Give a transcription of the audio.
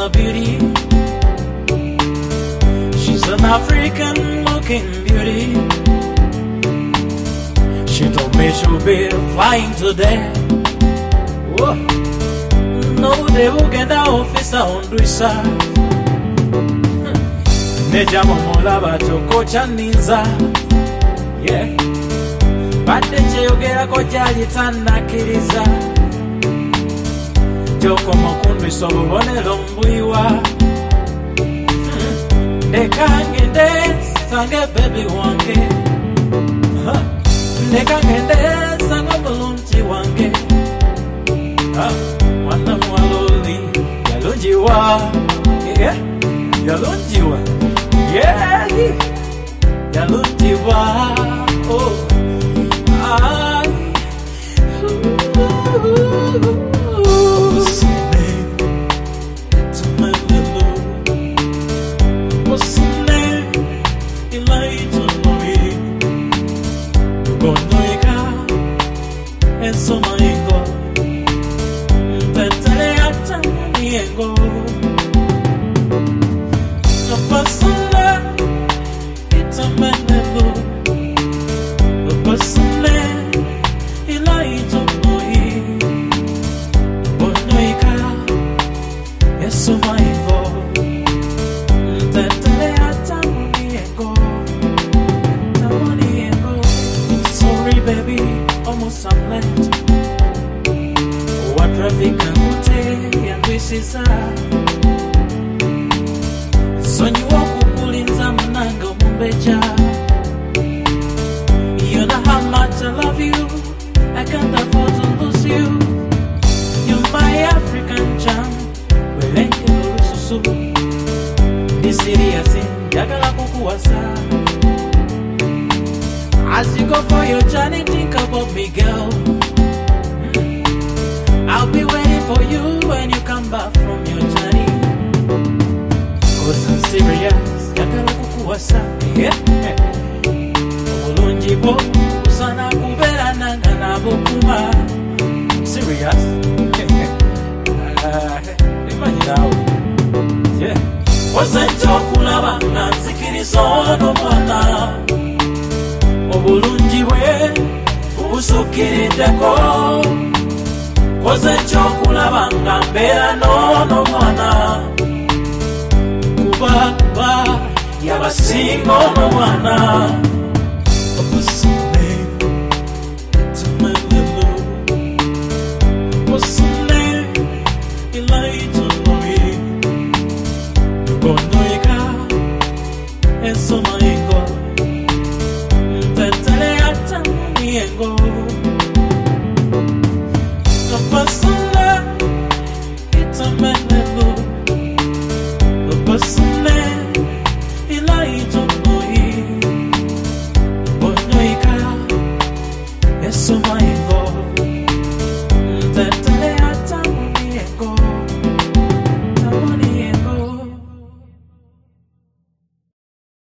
a beauty. She's an African-looking beauty. She told me she'll be flying today. Whoa. No, they will get the officer on Drissa. Neja Momolaba Choko Chaninza. Yeah. Bate Cheyogera Kojali Tana Kiriza. Joko Mokunbi Sobone Lombuiwa. They can't get this, Sange baby wanke. They can't get this, Sange balloonchi wanke. Wana mwaloli, Yalunjiwa. Yeah, Yalunjiwa. Yeah, Yalunjiwa. Oh, baby, almost I'm late. What traffic can go take, and this is so you walk pulling some nango mumbeja. You know how much I love you, I can't afford to lose you. You're my African charm, well ain't you so. This city I sing, Yagala Kukuwasa. As you go for your journey, think about me, girl. I'll be waiting for you when you come back from your journey. Cause I'm serious, Yakala Kukuwasa. Yeah. Omulunjibo, Usana Kubera Nangana Bokuma. Serious? Imagine now. Yeah. Wasn't your Kulaba, Nanzikiri Sono Mana. Obulungi we ubusukirideko koze kyokulaba nga mbeera n'ono mwana kuba yabasinga ono mwana.